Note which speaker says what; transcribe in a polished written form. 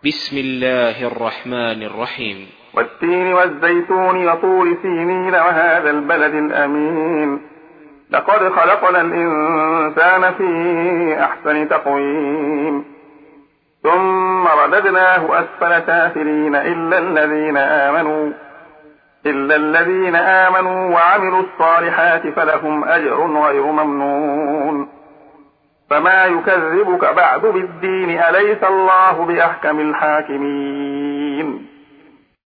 Speaker 1: بسم الله الرحمن الرحيم.
Speaker 2: والتين والزيتون وطور سينين وهذا البلد الأمين لقد خلقنا الإنسان في أحسن تقويم ثم رددناه أسفل سافلين إلا الذين آمنوا وعملوا الصالحات فلهم أجر غير ممنون. فما يكذبك بعد بالدين أليس الله بأحكم الحاكمين.